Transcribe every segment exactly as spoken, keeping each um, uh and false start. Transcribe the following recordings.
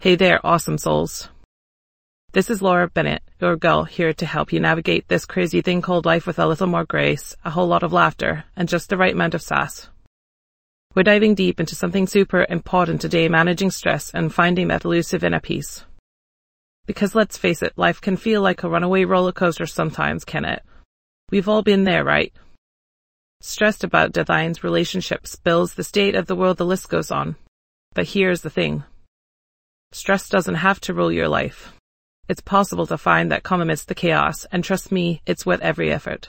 Hey there, awesome souls. This is Laura Bennett, your girl, here to help you navigate this crazy thing called life with a little more grace, a whole lot of laughter, and just the right amount of sass. We're diving deep into something super important today, managing stress and finding that elusive inner peace. Because let's face it, life can feel like a runaway roller coaster sometimes, can it? We've all been there, right? Stressed about deadlines, relationships, bills, the state of the world, the list goes on. But here's the thing. Stress doesn't have to rule your life. It's possible to find that calm amidst the chaos, and trust me, it's worth every effort.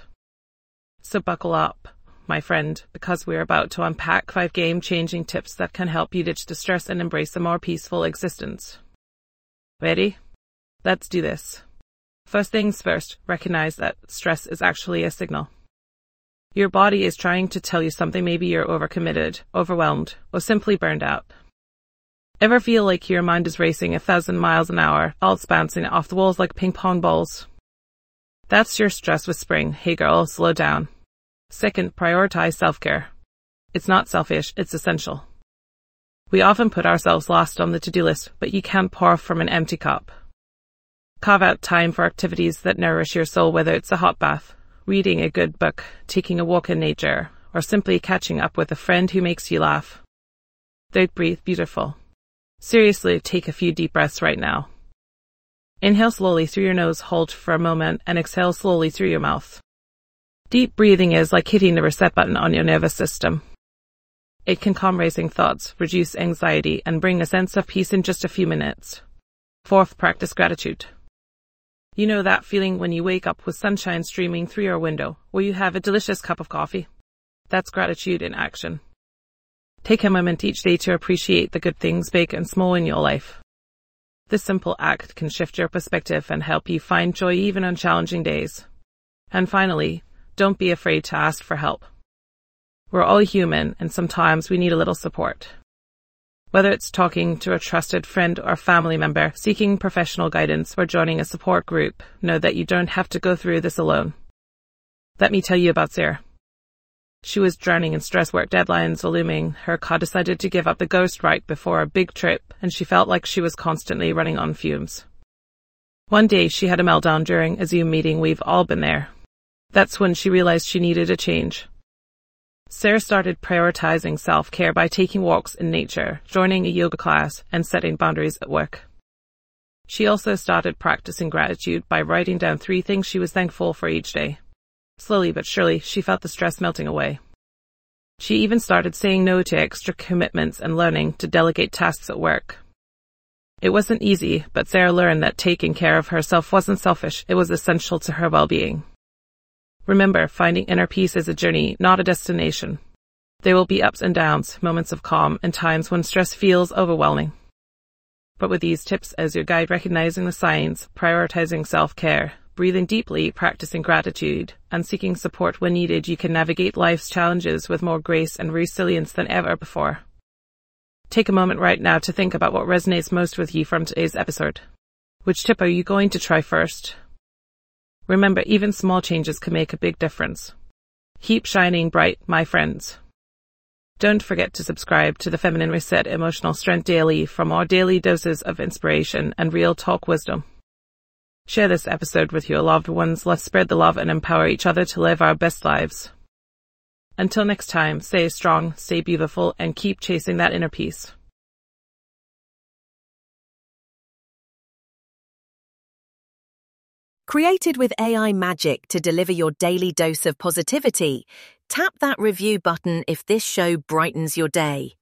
So buckle up, my friend, because we're about to unpack five game-changing tips that can help you ditch the stress and embrace a more peaceful existence. Ready? Let's do this. First things first, recognize that stress is actually a signal. Your body is trying to tell you something. Maybe you're overcommitted, overwhelmed, or simply burned out. Ever feel like your mind is racing a thousand miles an hour, thoughts bouncing off the walls like ping pong balls? That's your stress whispering, hey girl, slow down. Second, prioritize self-care. It's not selfish, it's essential. We often put ourselves last on the to-do list, but you can't pour from an empty cup. Carve out time for activities that nourish your soul, whether it's a hot bath, reading a good book, taking a walk in nature, or simply catching up with a friend who makes you laugh. Third, breathe beautiful. Seriously, take a few deep breaths right now. Inhale slowly through your nose, hold for a moment, and exhale slowly through your mouth. Deep breathing is like hitting the reset button on your nervous system. It can calm racing thoughts, reduce anxiety, and bring a sense of peace in just a few minutes. Fourth, practice gratitude. You know that feeling when you wake up with sunshine streaming through your window, or you have a delicious cup of coffee? That's gratitude in action. Take a moment each day to appreciate the good things, big and small, in your life. This simple act can shift your perspective and help you find joy even on challenging days. And finally, don't be afraid to ask for help. We're all human, and sometimes we need a little support. Whether it's talking to a trusted friend or family member, seeking professional guidance, or joining a support group, know that you don't have to go through this alone. Let me tell you about Sarah. She was drowning in stress, work deadlines looming. Her car decided to give up the ghost right before a big trip, and she felt like she was constantly running on fumes. One day she had a meltdown during a Zoom meeting. We've all been there. That's when she realized she needed a change. Sarah started prioritizing self-care by taking walks in nature, joining a yoga class, and setting boundaries at work. She also started practicing gratitude by writing down three things she was thankful for each day. Slowly but surely, she felt the stress melting away. She even started saying no to extra commitments and learning to delegate tasks at work. It wasn't easy, but Sarah learned that taking care of herself wasn't selfish, it was essential to her well-being. Remember, finding inner peace is a journey, not a destination. There will be ups and downs, moments of calm, and times when stress feels overwhelming. But with these tips as your guide, recognizing the signs, prioritizing self-care, breathing deeply, practicing gratitude, and seeking support when needed, you can navigate life's challenges with more grace and resilience than ever before. Take a moment right now to think about what resonates most with you from today's episode. Which tip are you going to try first? Remember, even small changes can make a big difference. Keep shining bright, my friends. Don't forget to subscribe to the Feminine Reset Emotional Strength Daily for more daily doses of inspiration and real talk wisdom. Share this episode with your loved ones. Let's spread the love and empower each other to live our best lives. Until next time, stay strong, stay beautiful, and keep chasing that inner peace. Created with A I magic to deliver your daily dose of positivity, tap that review button if this show brightens your day.